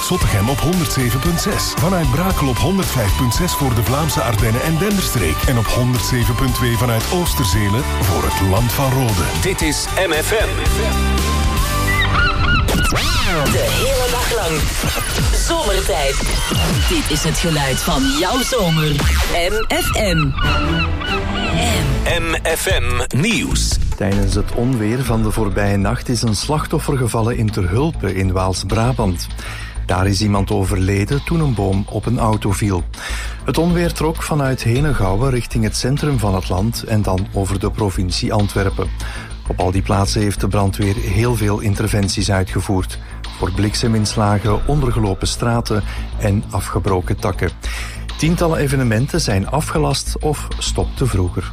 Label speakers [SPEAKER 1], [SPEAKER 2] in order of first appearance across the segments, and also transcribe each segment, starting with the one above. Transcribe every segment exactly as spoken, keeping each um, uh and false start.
[SPEAKER 1] Zottegem op honderd zeven komma zes. Vanuit Brakel op honderd vijf komma zes voor de Vlaamse Ardennen en Denderstreek. En op honderd zeven komma twee vanuit Oosterzelen voor het Land van Rode.
[SPEAKER 2] Dit is M F M.
[SPEAKER 3] De hele dag lang. Zomertijd. Dit is het geluid van jouw zomer. M F M.
[SPEAKER 2] M F M Nieuws.
[SPEAKER 4] Tijdens het onweer van de voorbije nacht is een slachtoffer gevallen in Terhulpe in Waals-Brabant. Daar is iemand overleden toen een boom op een auto viel. Het onweer trok vanuit Henegouwen richting het centrum van het land en dan over de provincie Antwerpen. Op al die plaatsen heeft de brandweer heel veel interventies uitgevoerd. Voor blikseminslagen, ondergelopen straten en afgebroken takken. Tientallen evenementen zijn afgelast of stopten vroeger.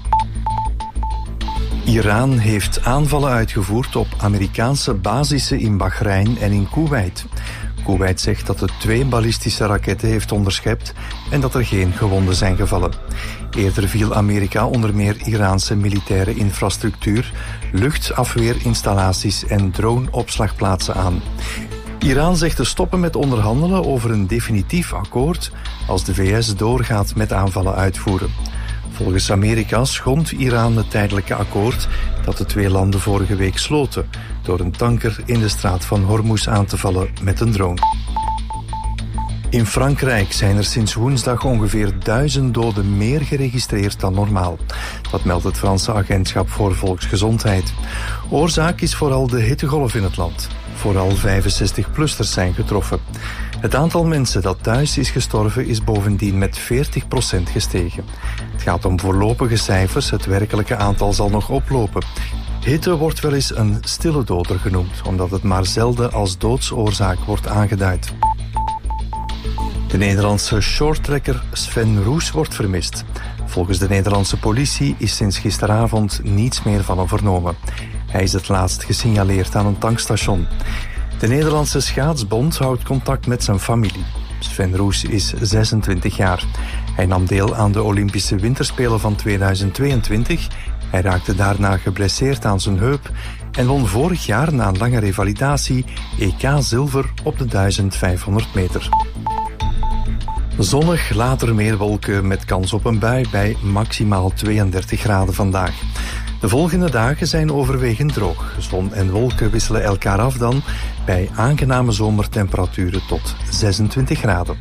[SPEAKER 4] Iran heeft aanvallen uitgevoerd op Amerikaanse basissen in Bahrein en in Koeweit. Koeweit zegt dat het twee ballistische raketten heeft onderschept en dat er geen gewonden zijn gevallen. Eerder viel Amerika onder meer Iraanse militaire infrastructuur, luchtafweerinstallaties en droneopslagplaatsen aan. Iran zegt te stoppen met onderhandelen over een definitief akkoord als de V S doorgaat met aanvallen uitvoeren. Volgens Amerika schondt Iran het tijdelijke akkoord dat de twee landen vorige week sloten door een tanker in de straat van Hormuz aan te vallen met een drone. In Frankrijk zijn er sinds woensdag ongeveer duizend doden meer geregistreerd dan normaal. Dat meldt het Franse Agentschap voor Volksgezondheid. Oorzaak is vooral de hittegolf in het land. Vooral vijfenzestig-plussers zijn getroffen. Het aantal mensen dat thuis is gestorven is bovendien met veertig procent gestegen. Het gaat om voorlopige cijfers, het werkelijke aantal zal nog oplopen. Hitte wordt wel eens een stille doder genoemd, omdat het maar zelden als doodsoorzaak wordt aangeduid. De Nederlandse shorttrekker Sven Roes wordt vermist. Volgens de Nederlandse politie is sinds gisteravond niets meer van hem vernomen. Hij is het laatst gesignaleerd aan een tankstation. De Nederlandse Schaatsbond houdt contact met zijn familie. Sven Roes is zesentwintig jaar. Hij nam deel aan de Olympische Winterspelen van tweeduizend tweeëntwintig. Hij raakte daarna geblesseerd aan zijn heup en won vorig jaar na een lange revalidatie E K-zilver op de duizend vijfhonderd meter. Zonnig, later meer wolken met kans op een bui bij maximaal tweeëndertig graden vandaag. De volgende dagen zijn overwegend droog. Zon en wolken wisselen elkaar af dan bij aangename zomertemperaturen tot zesentwintig graden.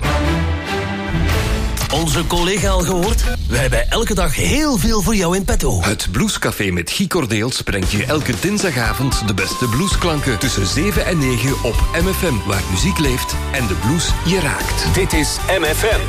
[SPEAKER 5] Onze collega al gehoord? Wij hebben elke dag heel veel voor jou in petto.
[SPEAKER 2] Het Bluescafé met Guy Cordeels brengt je elke dinsdagavond de beste bluesklanken tussen zeven en negen op M F M, waar muziek leeft en de blues je raakt. Dit is M F M.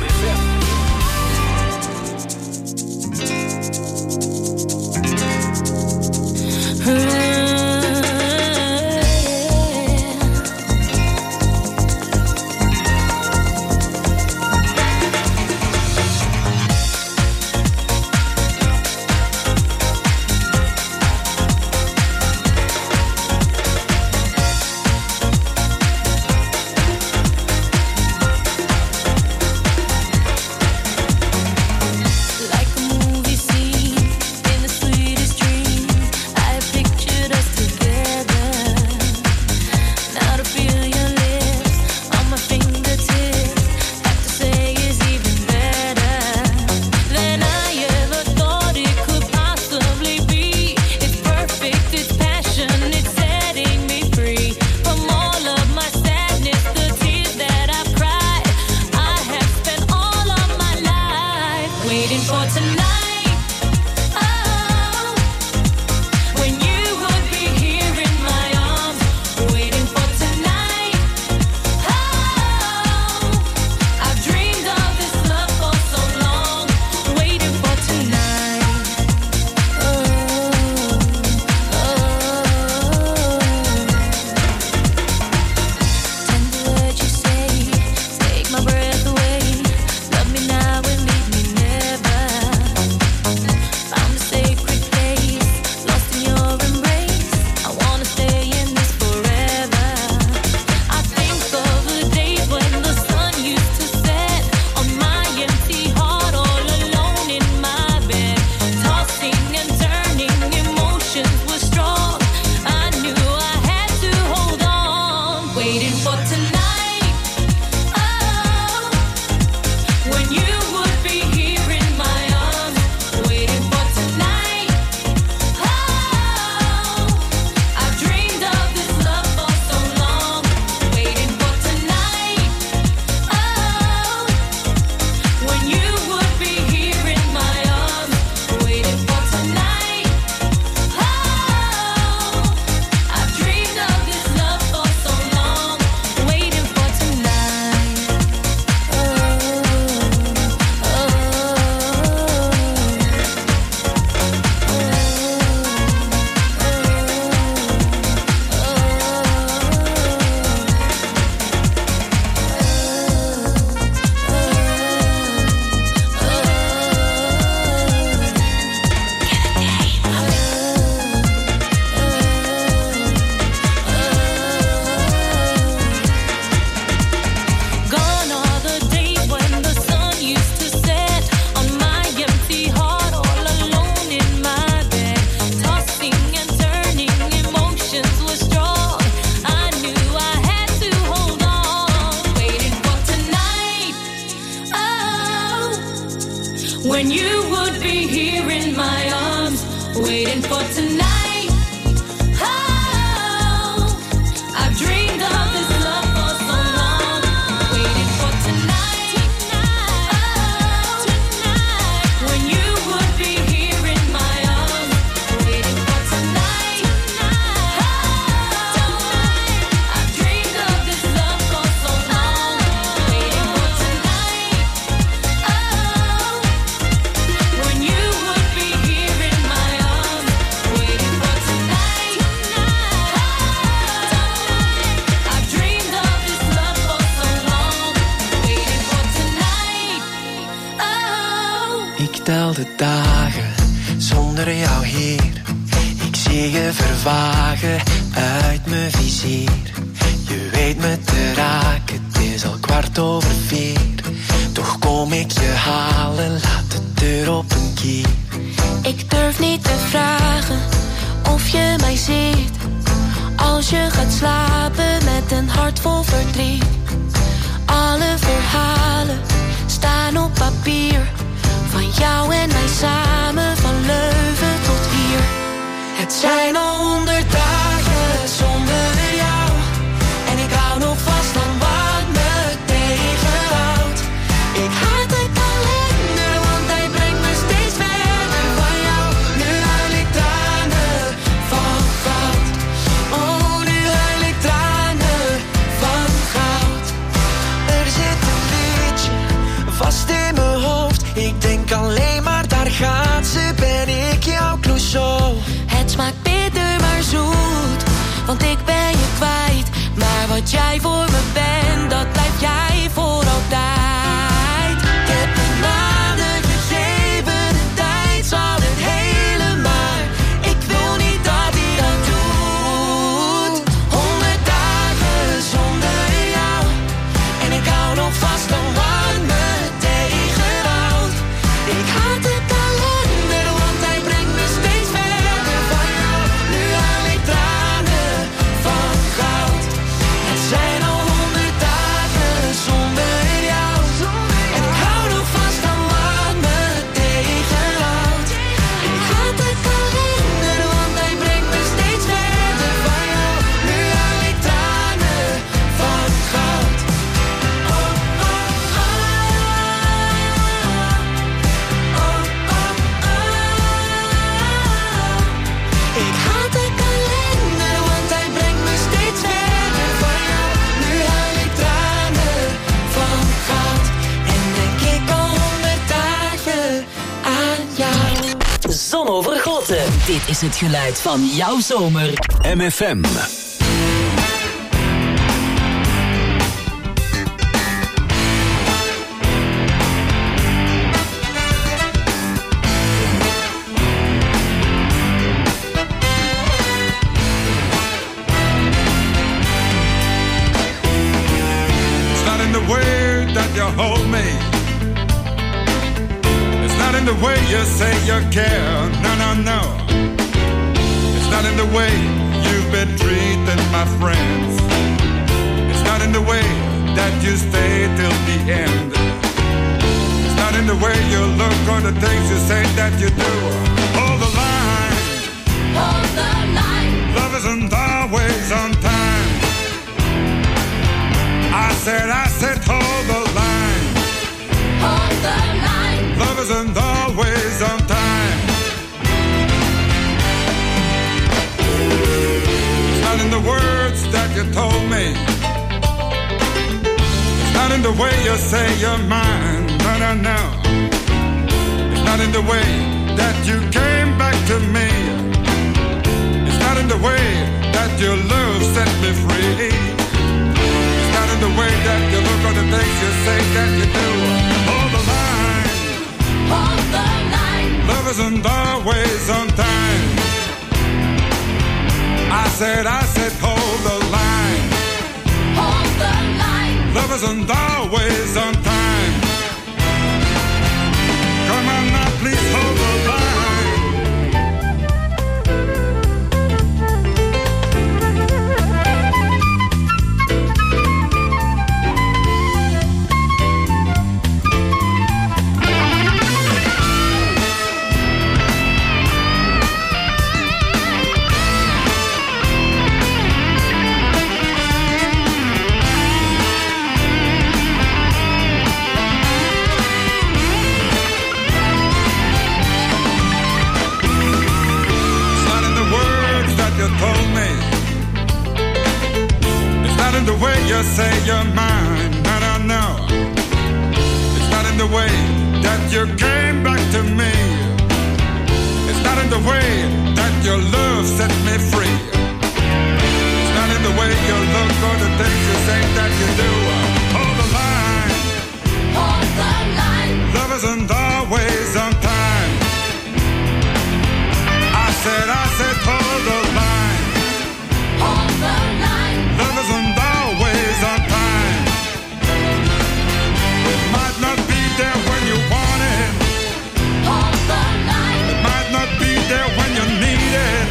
[SPEAKER 6] when you would be here in my arms, waiting for tonight. Oh, I've dreamed of this love for so long, waiting for tonight. Oh, when you would be here in my arms, waiting for tonight. Oh, I've dreamed of this love for so long, waiting for tonight. Oh, when you would be here in my arms, waiting for tonight. I've dreamed of this love for so long, waiting for tonight. Oh.
[SPEAKER 7] Ik tel de dagen zonder jou hier. Ik zie je vervagen uit mijn vizier. Je weet me te raken, het is al kwart over vier. Toch kom ik je halen, laat de deur op een kier.
[SPEAKER 8] Ik durf niet te vragen of je mij ziet, als je gaat slapen met een hart vol verdriet. Alle verhalen staan op papier, van jou en mij samen, van Leuven tot hier. Het zijn al honderd dagen zonder jou, en ik hou nog vast aan wat me tegenhoudt. Ik haat de kalender, want hij brengt me steeds verder van jou. Nu huil ik tranen van goud. Oh, nu huil ik tranen van goud. Er zit een liedje vast in mijn hoofd. Ik denk alleen maar, daar gaat ze, ben ik jouw Clouseau. Het smaakt bitter maar zoet, want ik ben je kwijt. Maar wat jij voor me bent, dat blijf jij voor altijd. Ik heb de maanden gegeven, de tijd zal het hele, maar ik wil niet dat hij dat doet. Honderd dagen zonder jou, en ik hou nog vast aan wat me tegenhoudt. Ik haat de kalender, want hij brengt me steeds verder van jou. Nu huil ik tranen van goud. Het zijn al honderd dagen zonder jou, en ik hou nog vast aan wat me tegenhoudt. Ik haat de kalender, want hij brengt me steeds verder van jou. Nu huil ik tranen van goud. Oh, oh, oh. Oh, oh, oh. Ik haat de kalender, want hij brengt me steeds verder van jou. Nu huil ik tranen van goud, en denk ik al honderd dagen aan jou.
[SPEAKER 3] Zonovergoten. Dit is het geluid van jouw zomer.
[SPEAKER 2] M F M.
[SPEAKER 9] It's not in the way that you hold me. It's not in the way you say you care. No, no, no. It's not in the way you've been treating my friends. It's not in the way that you stay till the end. It's not in the way you look or the things you say that you do. Hold the line.
[SPEAKER 6] Hold the line.
[SPEAKER 9] Love isn't always on time. I said, I said, hold the line.
[SPEAKER 6] Hold the line.
[SPEAKER 9] Love isn't always on time. It's not in the words that you told me. It's not in the way you say you're mine. No, no, no. It's not in the way that you came back to me. It's not in the way that your love set me free. It's not in the way that you look or the things you say that you do. Hold the line.
[SPEAKER 6] Hold the line.
[SPEAKER 9] Love isn't always on time. I said, I said, hold the line.
[SPEAKER 6] Hold the line.
[SPEAKER 9] Love isn't always on time. Come on now, please hold the line. you say you're mine. No, no, no. It's not in the way that you came back to me. It's not in the way that your love set me free. It's not in the way you look or the things you say that you do. Hold the line.
[SPEAKER 6] Hold the line.
[SPEAKER 9] Love isn't always on time. I said, I said, hold the line.
[SPEAKER 6] Hold the line.
[SPEAKER 9] Love isn't always on time. It might not be there when you want it.
[SPEAKER 6] Hold the line.
[SPEAKER 9] It might not be there when you need it.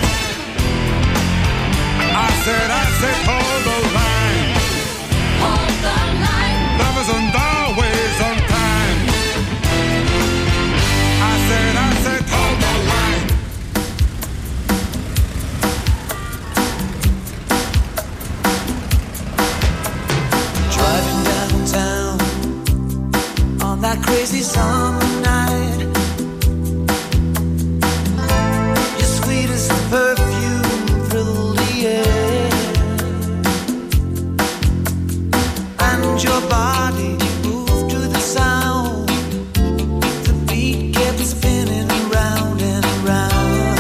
[SPEAKER 9] I said, I said, hold the line.
[SPEAKER 6] Hold the line.
[SPEAKER 9] Love isn't always on time. I said, I said, hold the line.
[SPEAKER 7] Driving downtown on that crazy summer night. Your sweetest perfume filled the air, and your body moved to the sound. The beat kept spinning round and round.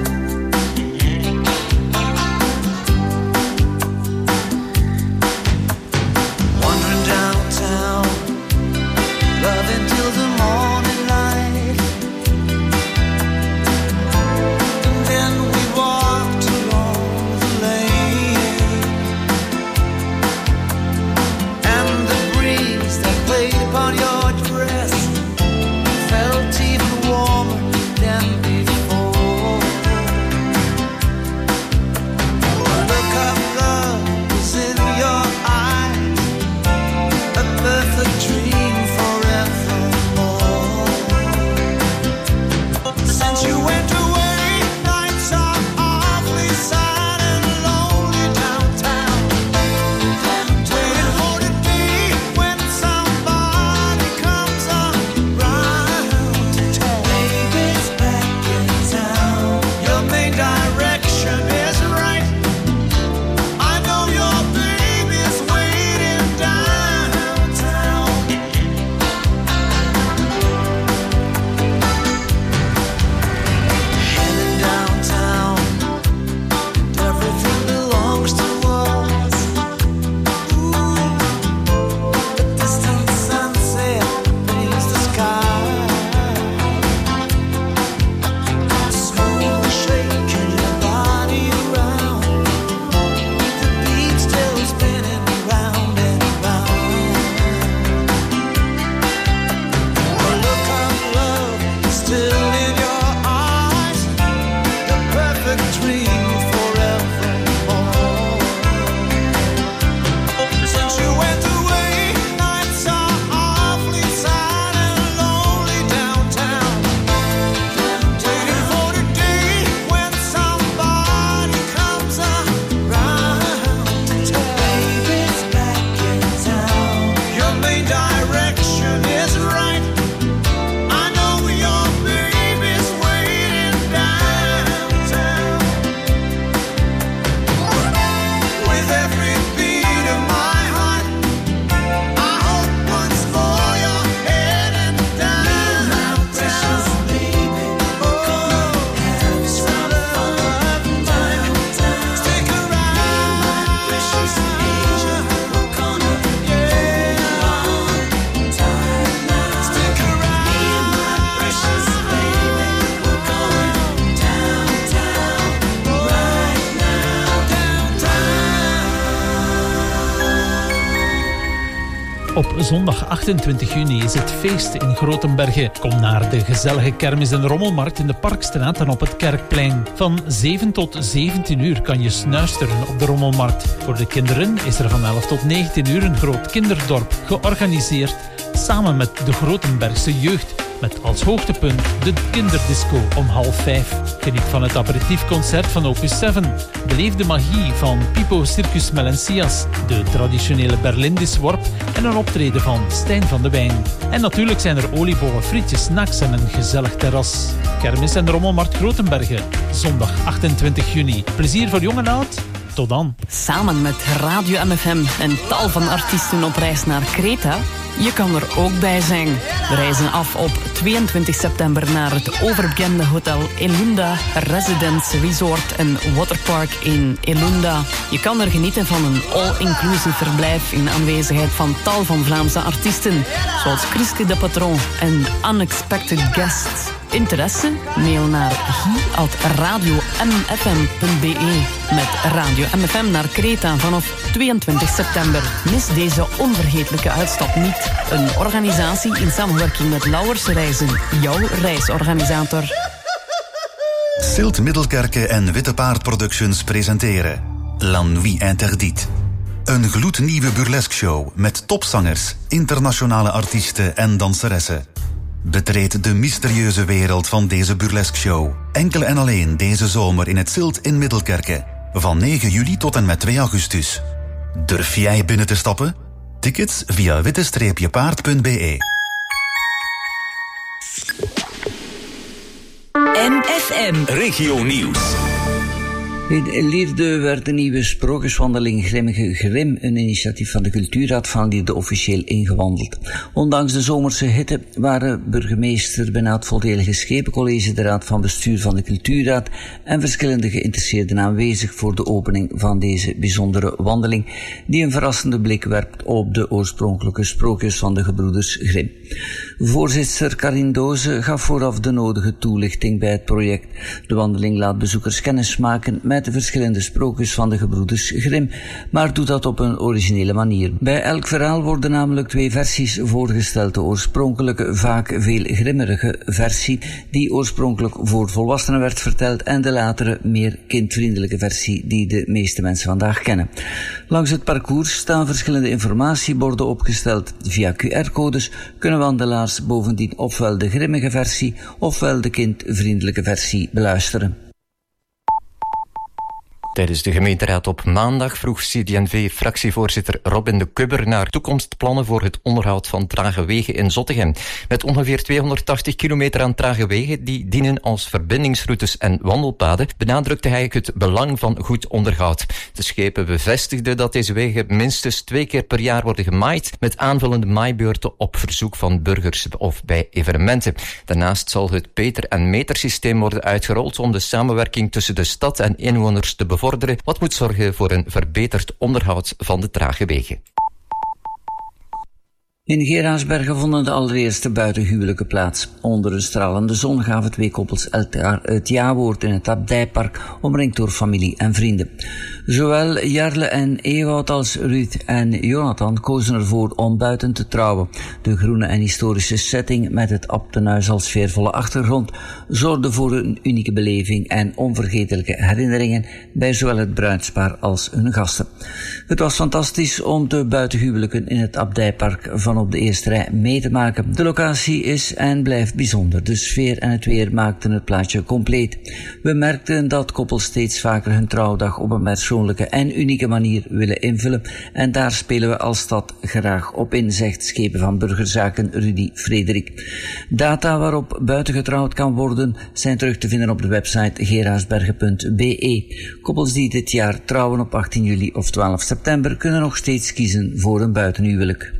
[SPEAKER 7] Wandering downtown, loving till the morning light. And then we walked along the lane, and the breeze that played upon your dress felt even warmer than before. The look of love was in your eyes, a perfect dream forevermore. Since you went away, nights are awfully sad and lonely downtown. Waiting for the day when somebody comes around to tell baby's back in town. Your main direction is right. I know your baby's waiting downtown. Heading downtown, and everything belongs to us. Ooh, a distant sunset paints the sky. Smooth shaking your body around, the beat still spinning round and round. The look of love is still in your eyes, the perfect dream forevermore. Since you went away, nights are awfully sad and lonely downtown. Waiting for the day when somebody comes around to tell baby's back in town. Your main direction is right. I know your baby's waiting downtown. With every beat of my heart, I hope once more you're heading downtown. Precious baby, we're gonna have some fun downtown. Stick around, my precious Asia. We're gonna yeah on time now. Stick around, me and my precious baby. We're going downtown right now. Downtown.
[SPEAKER 10] Op zondag achtentwintig juni is het feest in Grotenbergen. Kom naar de gezellige kermis- en rommelmarkt in de Parkstraat en op het Kerkplein. Van zeven tot zeventien uur kan je snuisteren op de rommelmarkt. Voor de kinderen is er van elf tot negentien uur een groot kinderdorp georganiseerd samen met de Grotenbergse jeugd. Met als hoogtepunt de kinderdisco om half vijf. Geniet van het aperitiefconcert van Opus zeven. Beleef de magie van Pipo Circus Melencias, de traditionele Berlindisworp en een optreden van Stijn van de Wijn. En natuurlijk zijn er oliebollen, frietjes, snacks en een gezellig terras. Kermis en rommelmarkt Grotenbergen, zondag achtentwintig juni. Plezier voor jong en oud Tot dan.
[SPEAKER 11] Samen met Radio M F M en tal van artiesten op reis naar Kreta. Je kan er ook bij zijn. We reizen af op tweeëntwintig september naar het overbekende hotel Elunda Residence Resort en Waterpark in Elunda. Je kan er genieten van een all-inclusive verblijf in aanwezigheid van tal van Vlaamse artiesten, zoals Chriske de Patron en Unexpected Guests. Interesse? Mail naar guy at radio m f m punt b e met Radio M F M naar Kreta vanaf tweeëntwintig september. Mis deze onvergetelijke uitstap niet. Een organisatie in samenwerking met Lauwers Reizen, jouw reisorganisator.
[SPEAKER 12] Silt Middelkerke en Witte Paard Productions presenteren La Nuit Interdite. Een gloednieuwe burlesque-show met topzangers, internationale artiesten en danseressen. Betreed de mysterieuze wereld van deze burlesque-show. Enkel en alleen deze zomer in het Silt in Middelkerke. Van negen juli tot en met twee augustus. Durf jij binnen te stappen? Tickets via witte paard punt b e.
[SPEAKER 3] M F M
[SPEAKER 2] Regio Nieuws.
[SPEAKER 13] In Lierde werd de nieuwe sprookjeswandeling Grimmige Grim, een initiatief van de Cultuurraad van Lierde, officieel ingewandeld. Ondanks de zomerse hitte waren burgemeester Benaat Voldelige Schepencollege, de raad van bestuur van de Cultuurraad en verschillende geïnteresseerden aanwezig voor de opening van deze bijzondere wandeling, die een verrassende blik werpt op de oorspronkelijke sprookjes van de gebroeders Grimm. Voorzitter Karin Doze gaf vooraf de nodige toelichting bij het project. De wandeling laat bezoekers kennis maken met de verschillende sprookjes van de gebroeders Grimm, maar doet dat op een originele manier. Bij elk verhaal worden namelijk twee versies voorgesteld. De oorspronkelijke, vaak veel grimmerige versie, die oorspronkelijk voor volwassenen werd verteld, en de latere, meer kindvriendelijke versie, die de meeste mensen vandaag kennen. Langs het parcours staan verschillende informatieborden opgesteld. Via Q R-codes kunnen wandelaars bovendien ofwel de grimmige versie ofwel de kindvriendelijke versie beluisteren.
[SPEAKER 14] Tijdens de gemeenteraad op maandag vroeg C D N V-fractievoorzitter Robin de Kubber naar toekomstplannen voor het onderhoud van trage wegen in Zottegem. Met ongeveer tweehonderdtachtig kilometer aan trage wegen die dienen als verbindingsroutes en wandelpaden, benadrukte hij het belang van goed onderhoud. De schepen bevestigden dat deze wegen minstens twee keer per jaar worden gemaaid, met aanvullende maaibeurten op verzoek van burgers of bij evenementen. Daarnaast zal het Peter- en metersysteem worden uitgerold om de samenwerking tussen de stad en inwoners te bevorderen, wat moet zorgen voor een verbeterd onderhoud van de trage wegen.
[SPEAKER 13] In Geraardsbergen vonden de allereerste buitenhuwelijken plaats. Onder een stralende zon gaven twee koppels elkaar het ja-woord in het Abdijpark, omringd door familie en vrienden. Zowel Jarle en Ewout als Ruud en Jonathan kozen ervoor om buiten te trouwen. De groene en historische setting met het abtenhuis als sfeervolle achtergrond zorgde voor een unieke beleving en onvergetelijke herinneringen bij zowel het bruidspaar als hun gasten. Het was fantastisch om de buitenhuwelijken in het Abdijpark van op de eerste rij mee te maken. De locatie is en blijft bijzonder. De sfeer en het weer maakten het plaatje compleet. We merkten dat koppels steeds vaker hun trouwdag op een persoonlijke en unieke manier willen invullen, en daar spelen we als stad graag op in, zegt schepen van burgerzaken Rudy Frederik. Data waarop buiten getrouwd kan worden zijn terug te vinden op de website geraardsbergen punt b e. Koppels die dit jaar trouwen op achttien juli of twaalf september kunnen nog steeds kiezen voor een buitenhuwelijk.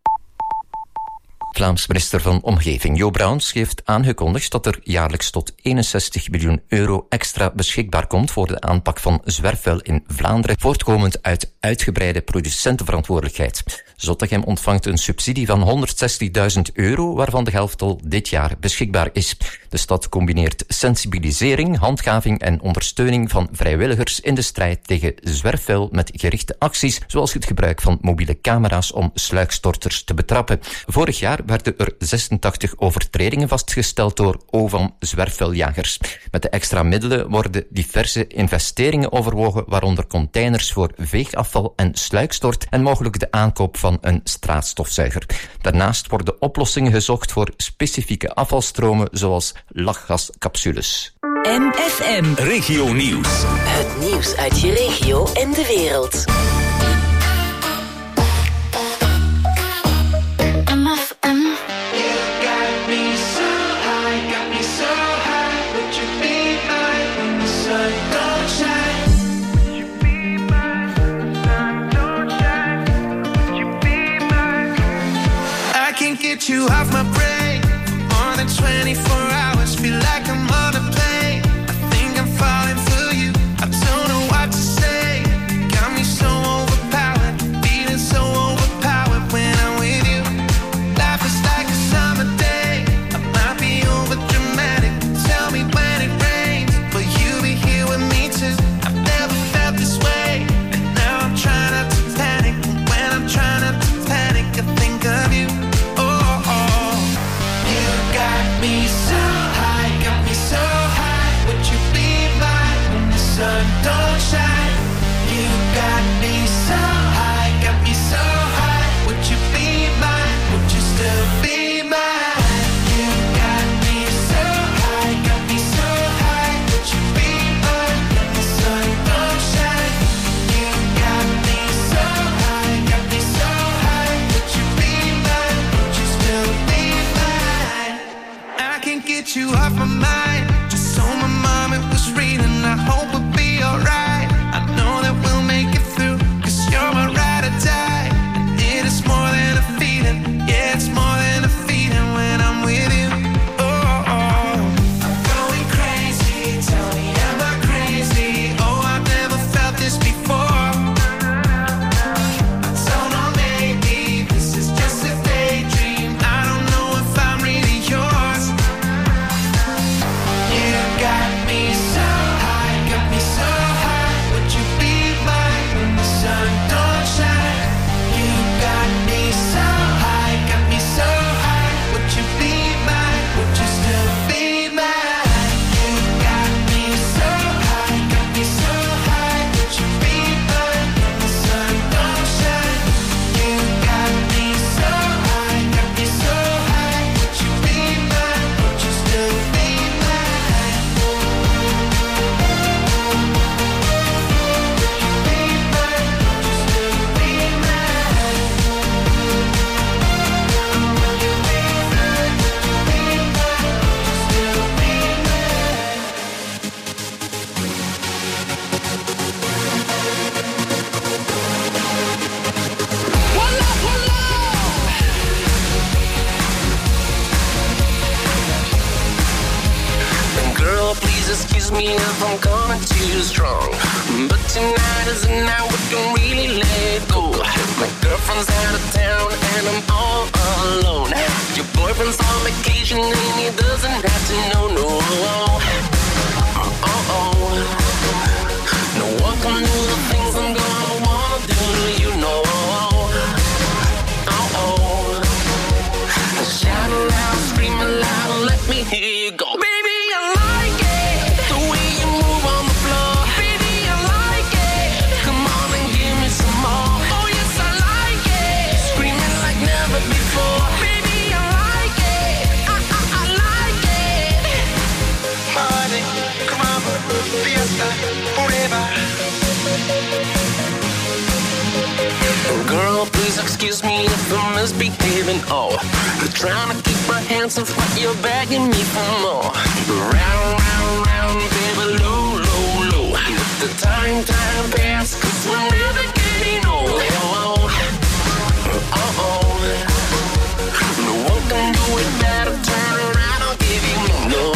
[SPEAKER 14] Vlaams minister van Omgeving Jo Brouwens heeft aangekondigd dat er jaarlijks tot eenenzestig miljoen euro extra beschikbaar komt voor de aanpak van zwerfvuil in Vlaanderen, voortkomend uit uitgebreide producentenverantwoordelijkheid. Zottegem ontvangt een subsidie van honderdzestigduizend euro, waarvan de helft al dit jaar beschikbaar is. De stad combineert sensibilisering, handhaving en ondersteuning van vrijwilligers in de strijd tegen zwerfvuil met gerichte acties, zoals het gebruik van mobiele camera's om sluikstorters te betrappen. Vorig jaar werden er zesentachtig overtredingen vastgesteld door O V A M zwerfvuiljagers. Met de extra middelen worden diverse investeringen overwogen, waaronder containers voor veegafval en sluikstort en mogelijk de aankoop van een straatstofzuiger. Daarnaast worden oplossingen gezocht voor specifieke afvalstromen, zoals lachgascapsules.
[SPEAKER 3] M F M
[SPEAKER 2] Regio Nieuws.
[SPEAKER 3] Het nieuws uit je regio en de wereld.
[SPEAKER 6] Don't shine.
[SPEAKER 15] get you off my brain for more than twenty-four hours. Feel like I'm on a plane. I think I'm falling for you. I don't know what to say. Got me so overpowered, feeling so overpowered when I'm with you. Life is like a summer day. I might be over dramatic. Tell me when it rains, but you be here with me too. I've never felt this way, and now I'm trying not to panic. And when I'm trying not to panic, I think of you. Oh, oh. You got me so high, got me so high. Would you be mine when the sun don't shine? You got me so high, got me so high. Would you be mine? Would you still be mine? You got me so high, got me so high. Would you be mine when the sun don't shine? You got me so high, got me so high. Would you be mine? Would you still be mine? I can't get you off my mind. Just so my mom it was reading. I hope we'll be alright. I know that we'll make it through, cause you're my ride or die. And it is more than a feeling. Yeah, it's more than a feeling when I'm with you. Oh, oh. I'm going crazy. Tell me, am I crazy? Oh, I've never felt this before. I don't know, maybe this is just a daydream. I don't know if I'm really yours. You got me so high, got me so high. Would you be mine when the sun don't shine? You got me so high, got me so high. Would you be mine? Would you still be mine? You got me so high, got me so high. Would you be mine when the sun don't shine? You got me so high, got me so high. Would you be mine? Would you still be mine?
[SPEAKER 16] Girl, please excuse me if I'm coming too strong, but tonight is the night we can really let go. My girlfriend's out of town and I'm all alone. Your boyfriend's on vacation and he doesn't have to know, no. Oh, oh. No one can do the things I'm gonna wanna do, you know. Oh, oh. Shout aloud, scream aloud, let me hear you go. Baby, I like it, the way you move on the floor. Baby, I like it, come on and give me some more. Oh yes, I like it, screaming like never before. Baby, I like it, I, I, I like it.
[SPEAKER 15] Party, caramba, fiesta, forever.
[SPEAKER 16] Girl, please excuse me if I'm misbehaving. Oh, I'm trying to keep my hands off, but you're begging me for more. Round, round, round, baby, low, low, low. Let the time, time pass, cause we're never getting old. Oh, oh, oh. No one can do it better. Turn around, I'll give you more. No,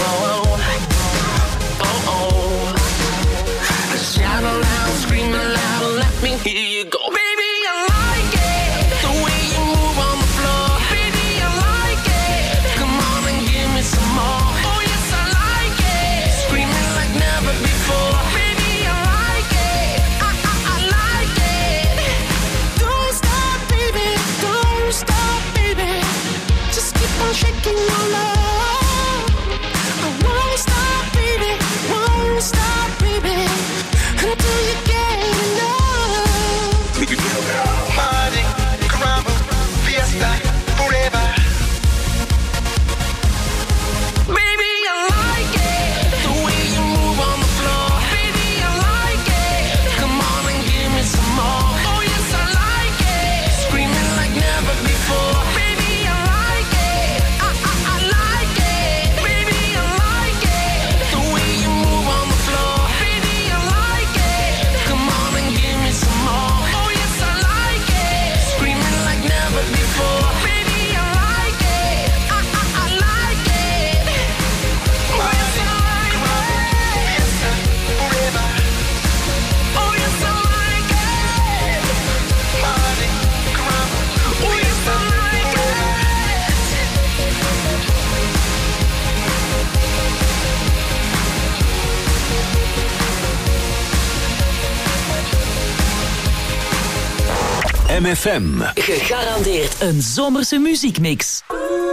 [SPEAKER 16] oh, oh. Shout aloud, scream aloud, let me hear you go. Baby, I like it, the way you move on the floor. Baby, I like it, come on and give me some more. Oh yes, I like it, screaming like never before. Baby, I like it, I, I, I like it. Don't stop, baby, don't stop, baby. Just keep on shaking your love. I won't stop, baby, won't stop, baby, until you get enough.
[SPEAKER 15] Party, caramba, fiesta, forever.
[SPEAKER 16] Baby, I like it, the way you move on the floor. Baby, I like it, come on and give me some more. Oh yes, I like it, screaming like never before. Baby, I like it, I, I,
[SPEAKER 2] M F M.
[SPEAKER 3] Gegarandeerd een zomerse muziekmix.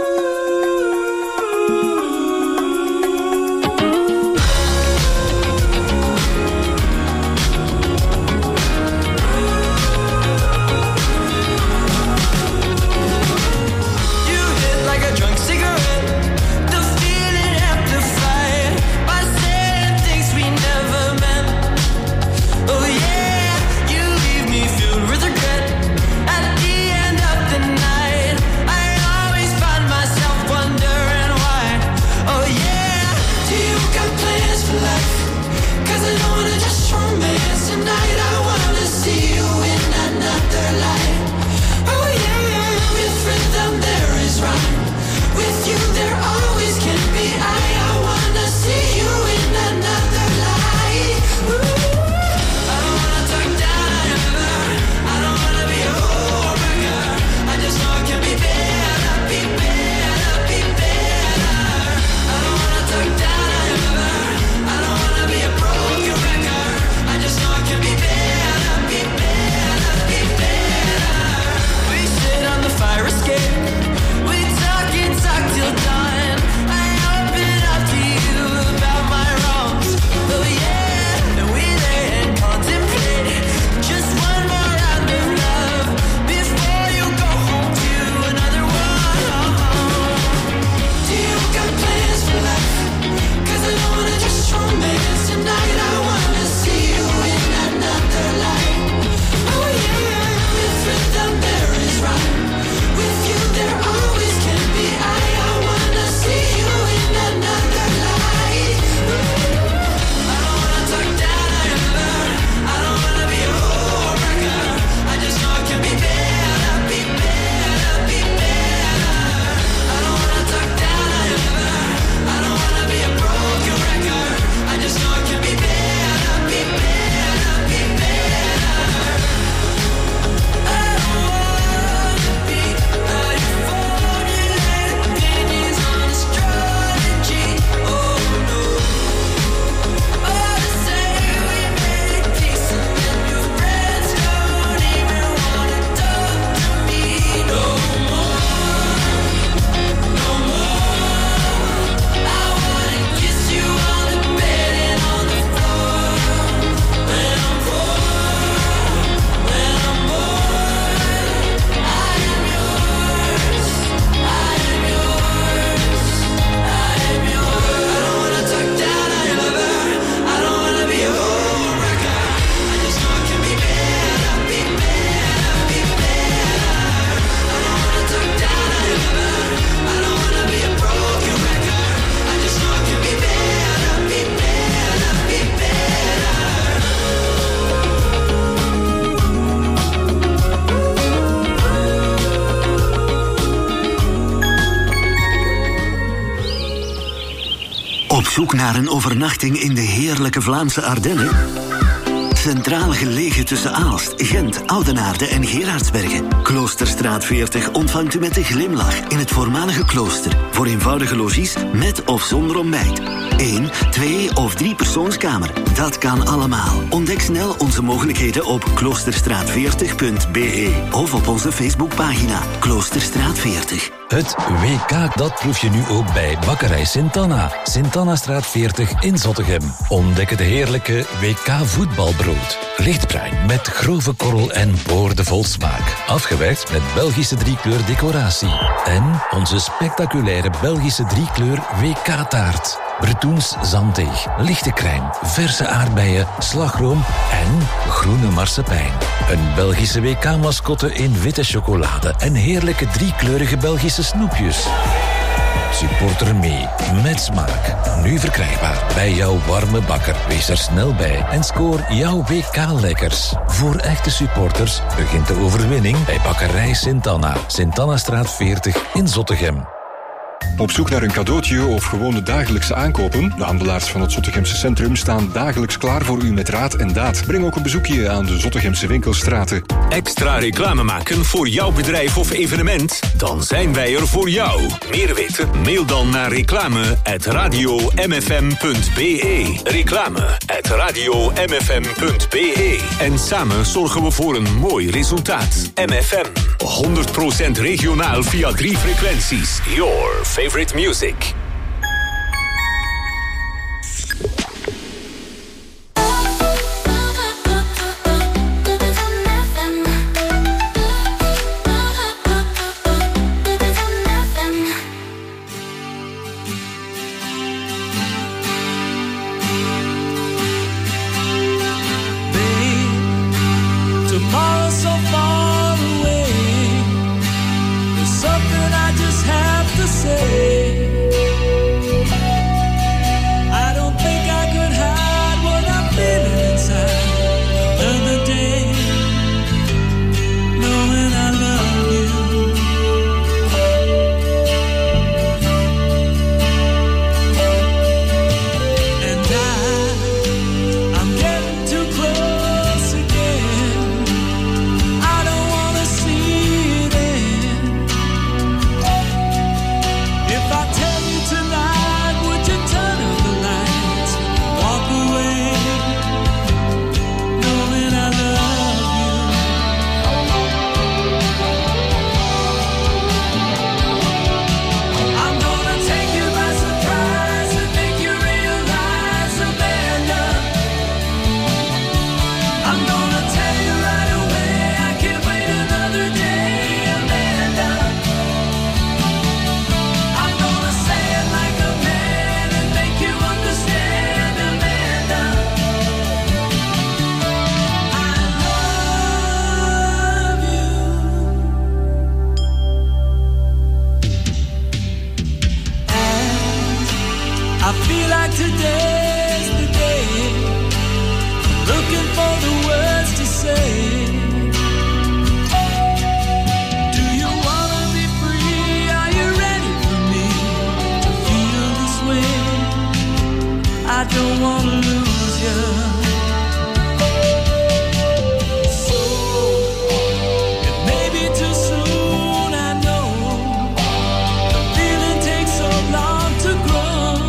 [SPEAKER 17] Op zoek naar een overnachting in de heerlijke Vlaamse Ardennen? Centraal gelegen tussen Aalst, Gent, Oudenaarde en Gerardsbergen. Kloosterstraat veertig ontvangt u met een glimlach in het voormalige klooster. Voor eenvoudige logies met of zonder ontbijt. Eén, twee of drie persoonskamer. Dat kan allemaal. Ontdek snel onze mogelijkheden op kloosterstraat veertig punt b e of op onze Facebookpagina Kloosterstraat veertig.
[SPEAKER 18] Het W K, dat proef je nu ook bij Bakkerij Sint-Anna. Sint-Anna-straat veertig in Zottegem. Ontdek het heerlijke W K voetbalbrood. Lichtbruin met grove korrel en boordevol smaak. Afgewerkt met Belgische driekleur decoratie. En onze spectaculaire Belgische driekleur W K-taart. Bretoens zanddeeg, lichte crème, verse aardbeien, slagroom en groene marsepein. Een Belgische W K-mascotte in witte chocolade en heerlijke driekleurige Belgische snoepjes. Supporter mee, met smaak. Nu verkrijgbaar bij jouw warme bakker. Wees er snel bij en scoor jouw W K-lekkers. Voor echte supporters begint de overwinning bij Bakkerij Sint-Anna. Sint-Anna-straat veertig in Zottegem.
[SPEAKER 19] Op zoek naar een cadeautje of gewoon de dagelijkse aankopen? De handelaars van het Zottegemse Centrum staan dagelijks klaar voor u met raad en daad. Breng ook een bezoekje aan de Zottegemse winkelstraten.
[SPEAKER 20] Extra reclame maken voor jouw bedrijf of evenement? Dan zijn wij er voor jou. Meer weten? Mail dan naar reclame at radio m f m punt b e. Reclame at radio m f m punt b e. En samen zorgen we voor een mooi resultaat. M F M, honderd procent regionaal via drie frequenties. Your favorite music.
[SPEAKER 6] Tomorrow's so far away. There's something I just have to say. I don't think I could hide what I'm feeling inside. Another day, knowing I love you. And I, I'm getting too close again. I don't wanna see it end. If I tell you tonight, would you turn out the lights, walk away, knowing I love you? I'm gonna take you by surprise and make you realize, Amanda. I'm gonna tell you right away, I can't wait another day, Amanda. I'm gonna say it like a man and make you understand, Amanda. I love you. And I feel like today's the day. Looking for the words to say. Do you wanna be free? Are you ready for me to feel this way? I don't wanna lose you. So it may be too soon, I know. The feeling takes so long to grow.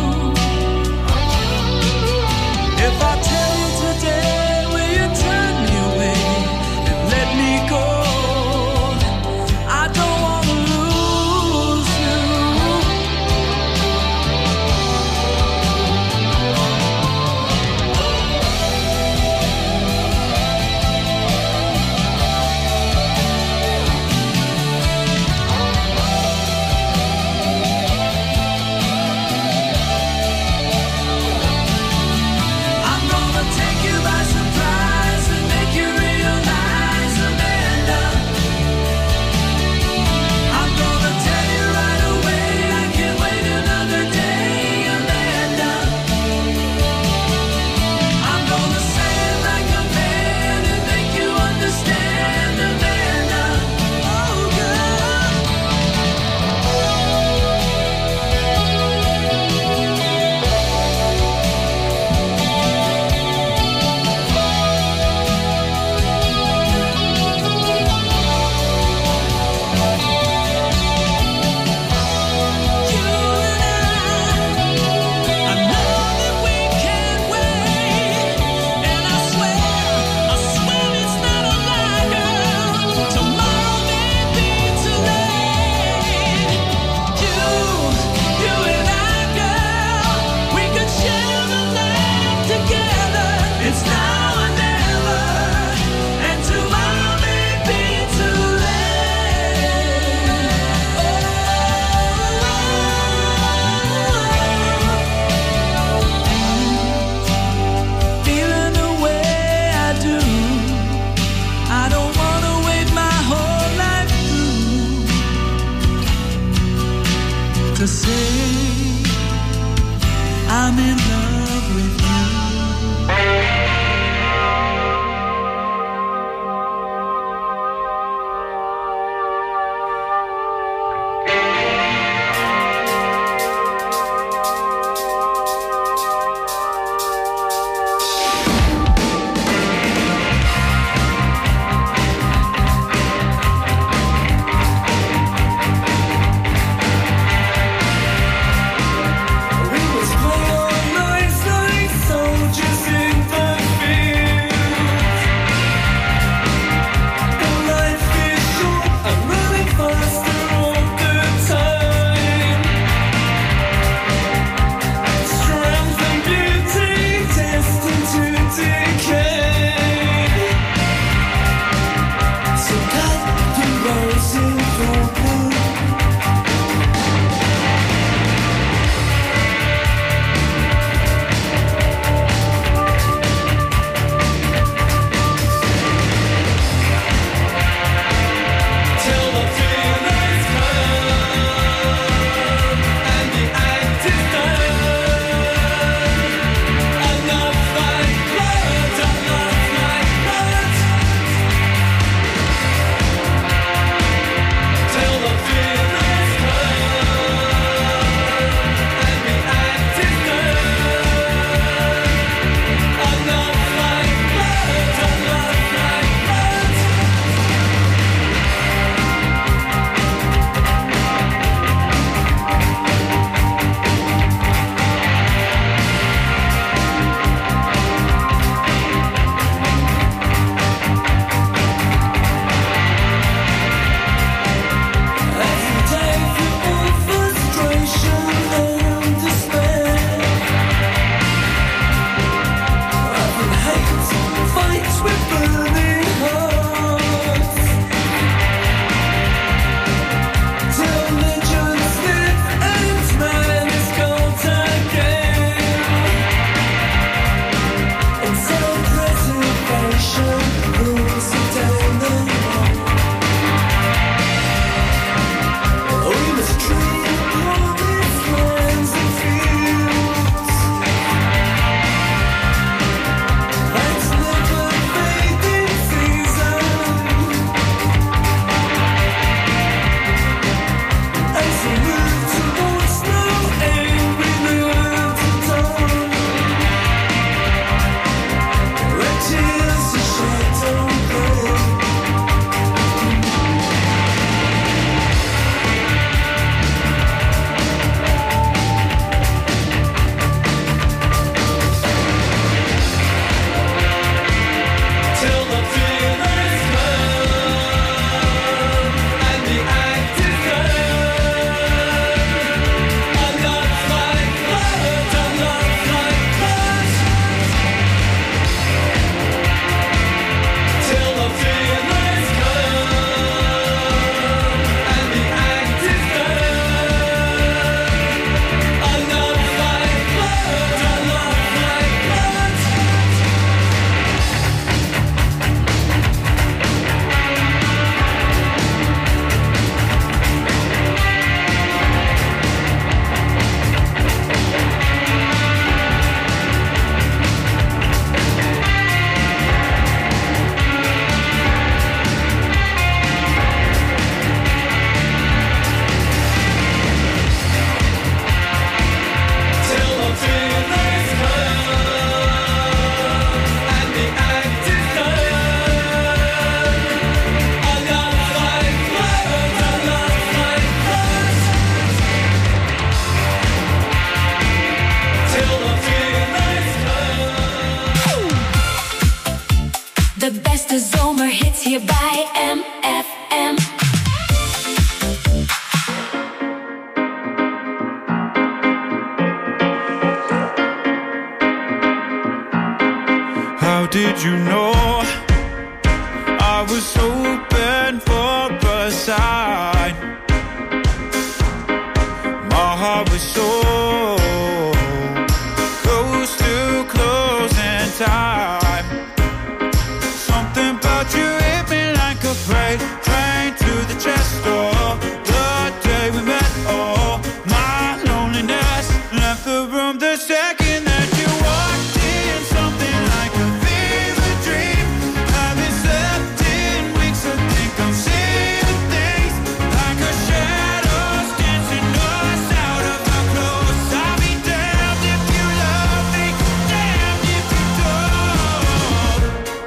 [SPEAKER 6] If I tell you today, will you turn me away and let me go? I don't wanna lose you. I'm gonna take you by surprise and make you realize, Amanda. I'm gonna tell you right away, I can't wait another day, Amanda. I'm gonna say it like a man and make you understand, Amanda. Oh, girl. I know that we can't wait, and I swear, I swear it's not a lie, girl. Tomorrow may be too late. You, you and I, girl, we could share the night together. It's now or never, and tomorrow may be too late. Feeling the way I do, I don't wanna wait my whole life through to say I'm in love with you.
[SPEAKER 21] did you know I was hoping for a sign? My heart was so close to closing time. Something about you hit me like a freight train to the chest door. The day we met, oh, my loneliness left the room the second that you walked in. Something like a fever dream. Haven't slept in weeks, I think I'm seeing things like a shadows dancing us out of our clothes. I'll be damned if you love me, damned if you don't.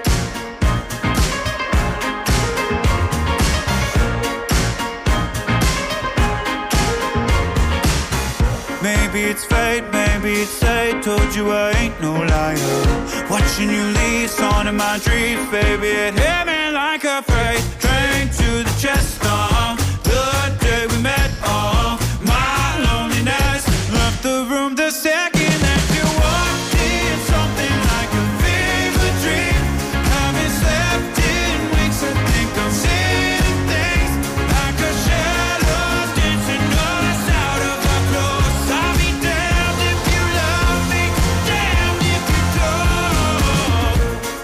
[SPEAKER 21] Maybe it's fate, maybe it's fate. Told you I ain't no liar. Watching you leave, on in my dreams, baby. It hit me like a freight train to the chest. Uh, the day we met, oh, my loneliness left the room the second that you walked in. Something like a fever dream. Haven't slept in weeks, I think I'm seeing things like a shadow dancing us out of our clothes. I'll be damned if you love me, damned if you don't.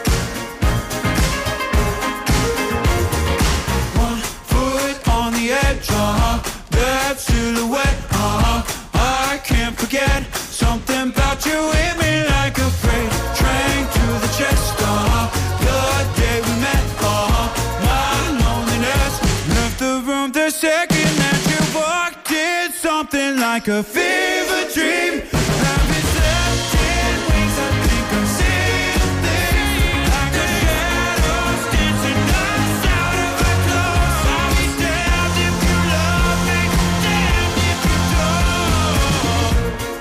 [SPEAKER 21] One foot on the edge, uh-huh, that silhouette, uh-huh, I can't forget. Something about you hit me like a freight train to the chest, uh-huh, the day we met, uh-huh, my loneliness left the room the second that you walked in. Something like a fever dream. Haven't slept in weeks, I think I'm seeing things like a shadows dancing us out of our clothes. I'll be damned if you love me, damned if you don't.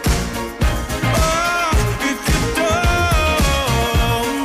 [SPEAKER 21] Oh, if you don't.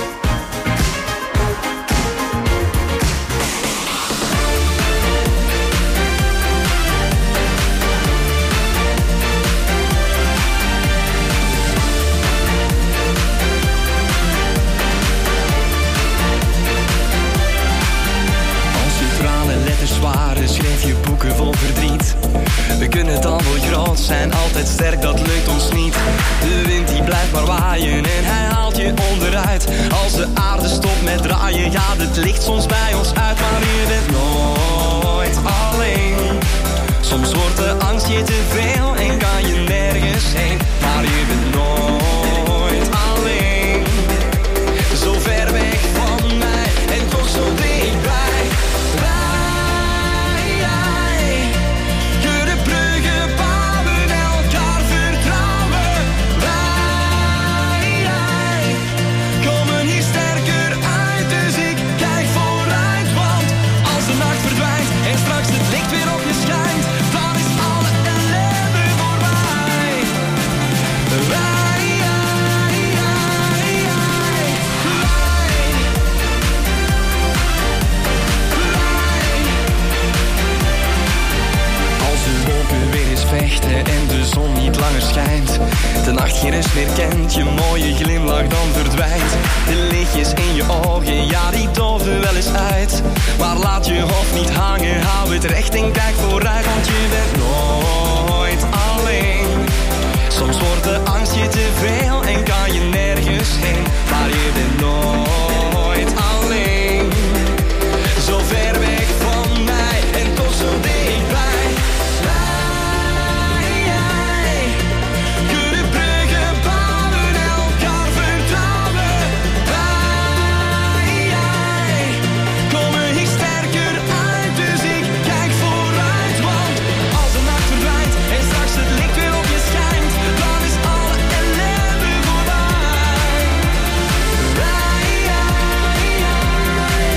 [SPEAKER 7] Als je tranen letters waren, schreef je boeken vol verdriet. We kunnen het al wel groot zijn, altijd sterk, dat lukt ons niet. De wind die blijft maar waaien en hij haalt je onderuit. Als de aarde stopt met draaien, gaat het licht soms bij ons uit. Maar je bent nooit alleen. Soms wordt de angst je te veel en kan je nergens heen. Maar je bent nooit alleen. Zo ver weg van mij en toch zo dichtbij. Wij, wij kunnen bruggen bouwen, elkaar vertrouwen. Wij, wij komen hier sterker uit, dus ik kijk vooruit. Want als de nacht verdwijnt en straks het licht weer op je schijnt, dan is alle ellende voorbij. Wij, wij, als de wolken weer eens vechten en de zon niet langer schijnt, de nacht geen rust meer kent, je mooie glimlach dan verdwijnt. De lichtjes in je ogen, ja die doven wel eens uit. Maar laat je hoofd niet hangen, hou het recht en kijk vooruit. Want je bent nooit alleen. Soms wordt de angst je te veel en kan je nergens heen. Maar je bent nooit alleen. Zo ver weg van mij en toch zo dichtbij. Wij, wij kunnen bruggen bouwen, elkaar vertrouwen. Wij, wij komen hier sterker uit, dus ik kijk vooruit. Want als de nacht verdwijnt en straks het licht weer op je schijnt, dan is alle ellende voorbij. Wij, wij, wij.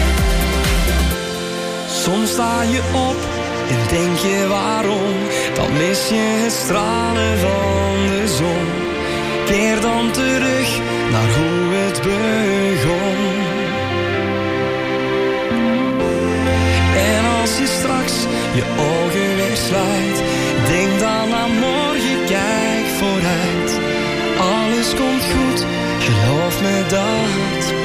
[SPEAKER 7] Soms sta je op en denk je waarom, dan mis je het stralen van de zon. Keer dan terug naar hoe het begon. En als je straks je ogen weer sluit, denk dan aan morgen, kijk vooruit. Alles komt goed, geloof me dat.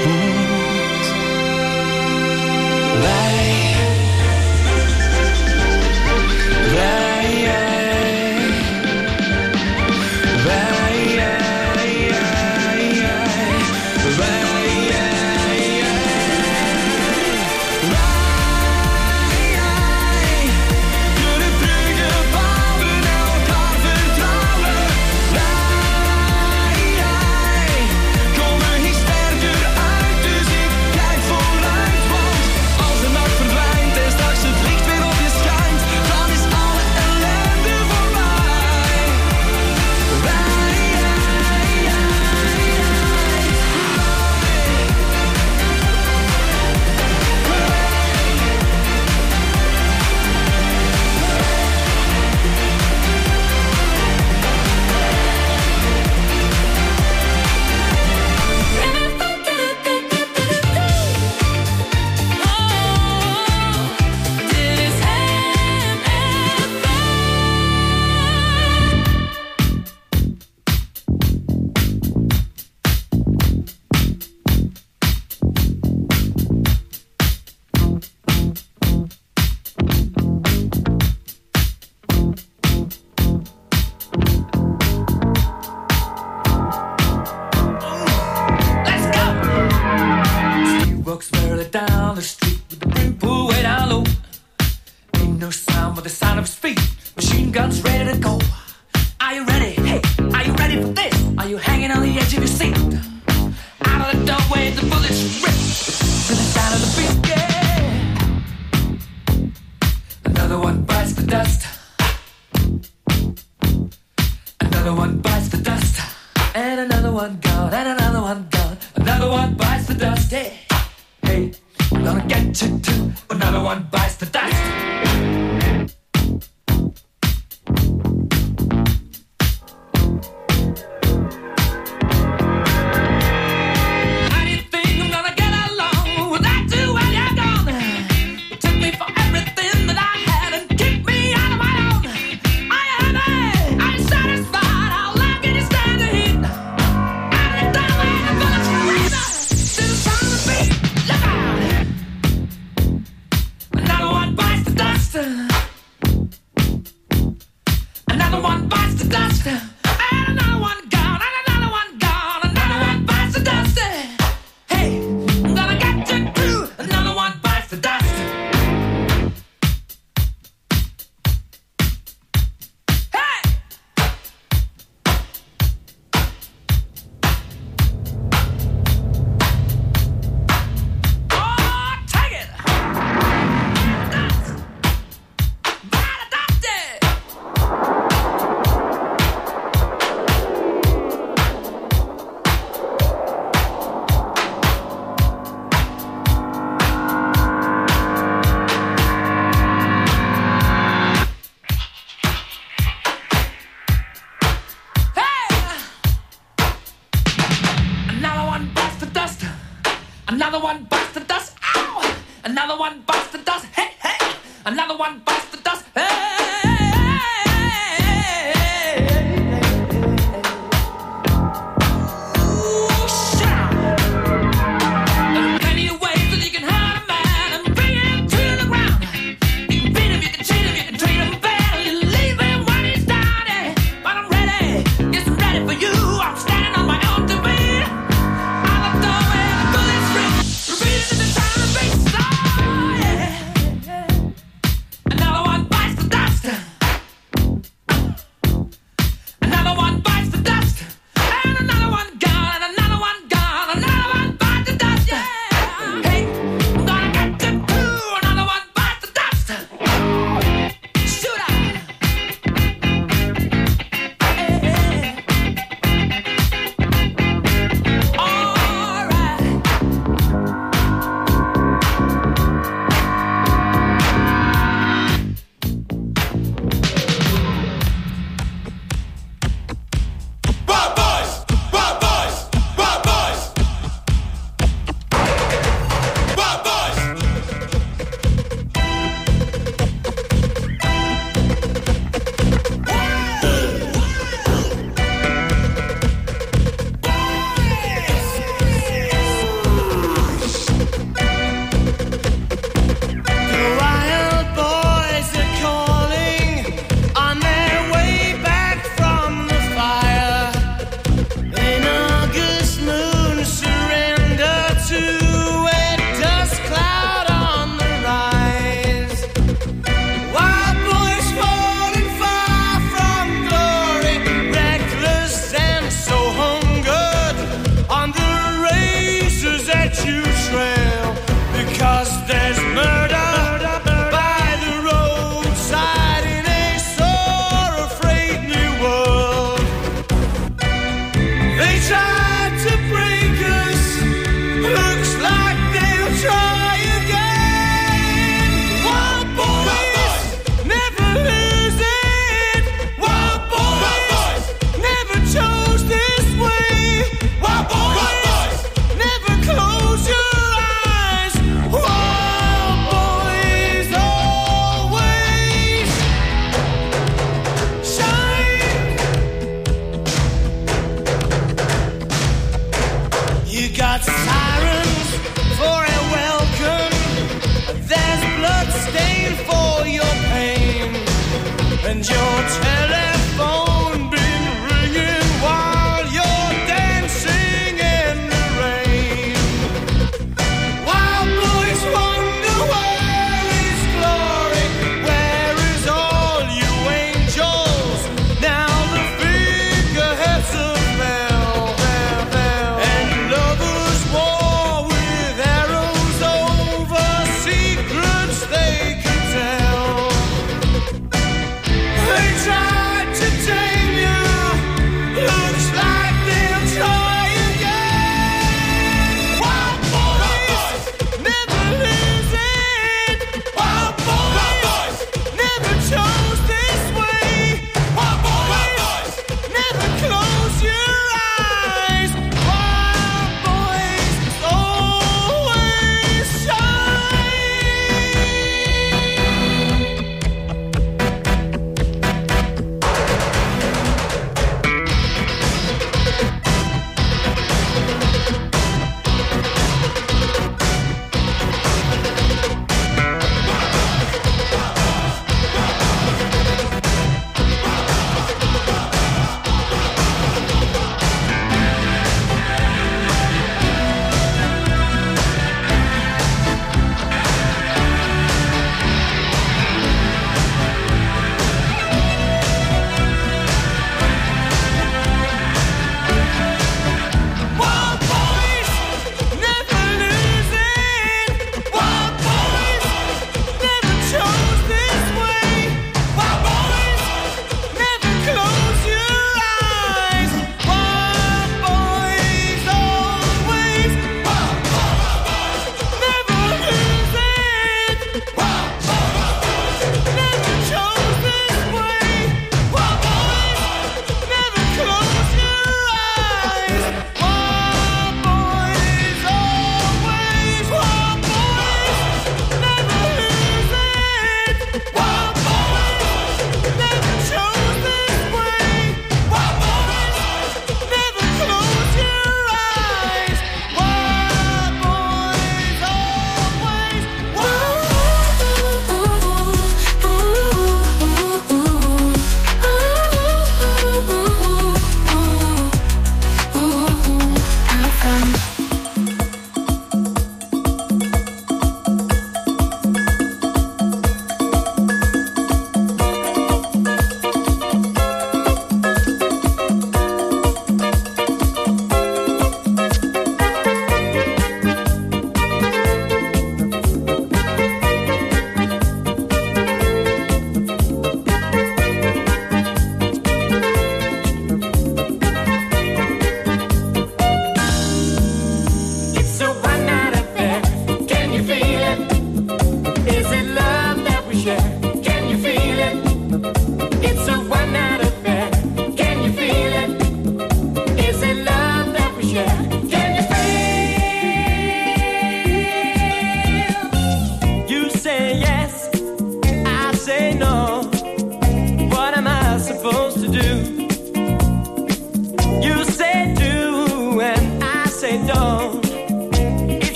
[SPEAKER 1] sound with the sound of his feet. Machine guns ready to go. Are you ready? Hey, are you ready for this? Are you hanging on the edge of your seat? Out of the doorway, the bullets rip to the sound of the beat. Yeah. Another one bites the dust. Another one bites the dust. And another one gone. And another one gone. Another one bites the dust. Hey, hey, I'm gonna get you too. Another one bites the dust.
[SPEAKER 6] Another one bites the dust.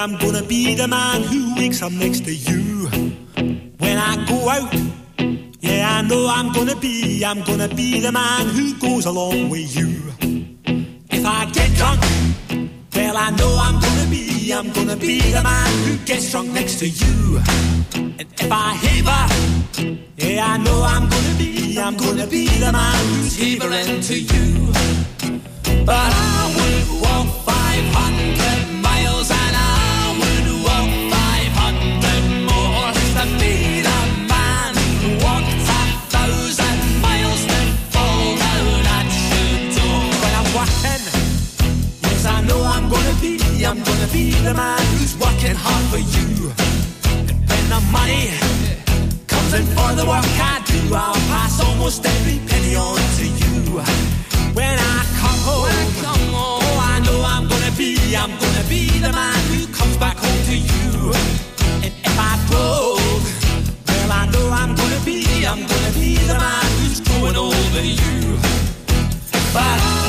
[SPEAKER 4] I'm gonna be the man who wakes up next to you when I go out. Yeah, I know I'm gonna be, I'm gonna be the man who goes along with you. If I get drunk, well, I know I'm gonna be, I'm gonna be the man who gets drunk next to you. And if I haver, yeah, I know I'm gonna be, I'm gonna be the man who's havering to you. But I would walk five hundred miles and I would walk five hundred more to be the man who walked a thousand miles to fall down at your door. When I'm walking, yes, I know I'm gonna be, I'm gonna be the man who's working hard for you. And when the money comes in for the work I do, I'll pass almost every penny on to you. When I come home, when I come home, oh, I know I'm gonna be, I'm gonna be the man who comes back home to you. And if I broke, well, I know I'm gonna be, I'm gonna be the man who's growing old with you. But